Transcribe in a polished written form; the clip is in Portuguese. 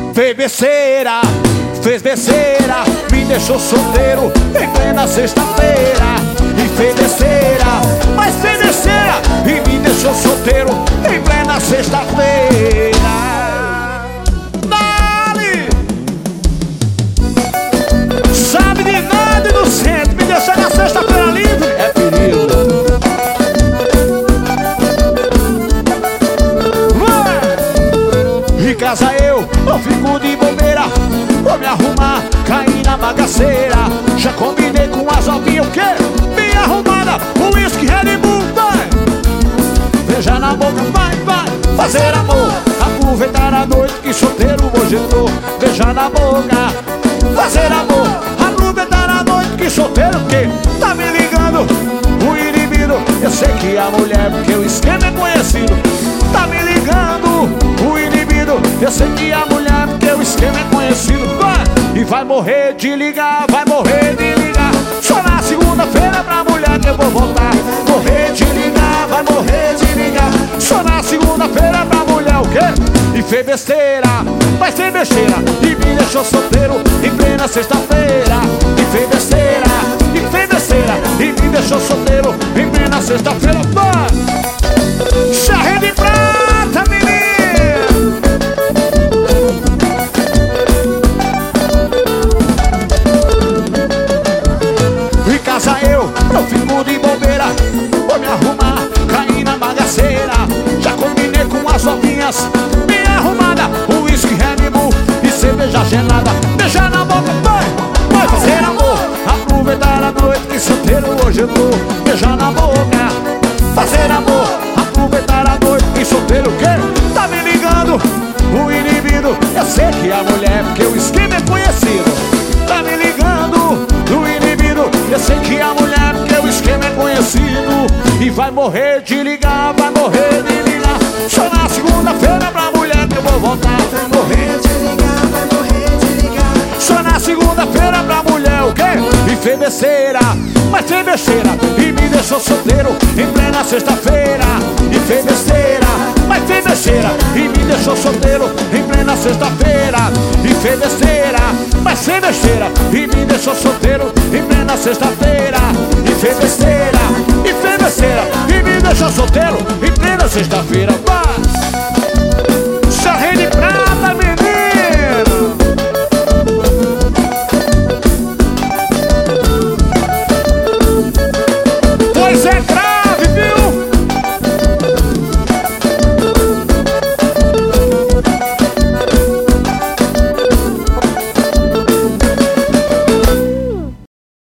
Fez besteira, fez besteira, me deixou solteiro em plena sexta-feira. E fez besteira, mas fez besteira e me deixou solteiro em plena sexta-feira. Dale! Sabe de nada e do centro, me deixar na sexta-feira livre é perigo. Em casa eu fico de bobeira, vou me arrumar, cair na bagaceira. Já combinei com as novinhas o quê? Bem arrumada, o uísque Red Bull, vai! Beija na boca, vai, vai, fazer amor. Aproveitar a noite que solteiro hoje eu tô. Beijar na boca, fazer amor. Aproveitar a noite que solteiro que tá me ligando o inibido. Eu sei que a mulher, porque o esquema é conhecido. Tá me ligando o inibido. Eu sei que a mulher, porque o esquema é conhecido. Vai! E vai morrer de ligar, vai morrer de ligar. Só na segunda-feira pra mulher que eu vou voltar. Morrer de ligar, vai morrer de ligar. Só na segunda-feira pra mulher o quê? E fez besteira, mas fez besteira e me deixou solteiro em plena sexta-feira. E fez besteira, e fez besteira e me deixou solteiro em plena sexta-feira. Vai! Charre de prata, menino! Em casa eu fico de bobeira, vou me arrumar, cair na bagaceira. Já combinei com as novinhas, bem arrumada, o uísque Red Bull e cerveja gelada. Beijar na boca, vai, vai fazer amor. Aproveitar a noite que solteiro hoje eu tô. Beijar na boca, fazer amor. Aproveitar a noite que solteiro que tá me ligando o inibido. Eu sei que a mulher, porque o esquema é conhecido. Tá me ligando o inibido. Eu sei que a mulher, porque o esquema é conhecido. E vai morrer de ligar, vai morrer de ligar. Só na segunda-feira pra mulher que eu vou voltar. Vai morrer de ligar, vai morrer de ligar. Só na segunda-feira pra mulher o quê? E fez besteira, mas fez besteira e me deixou solteiro em plena sexta-feira. E fez besteira, mas fez besteira e me deixou solteiro em plena sexta-feira. E fez besteira, mas fez besteira e me deixou solteiro em plena sexta-feira. E fez besteira, e fez besteira e me deixou solteiro em plena sexta-feira. Vai!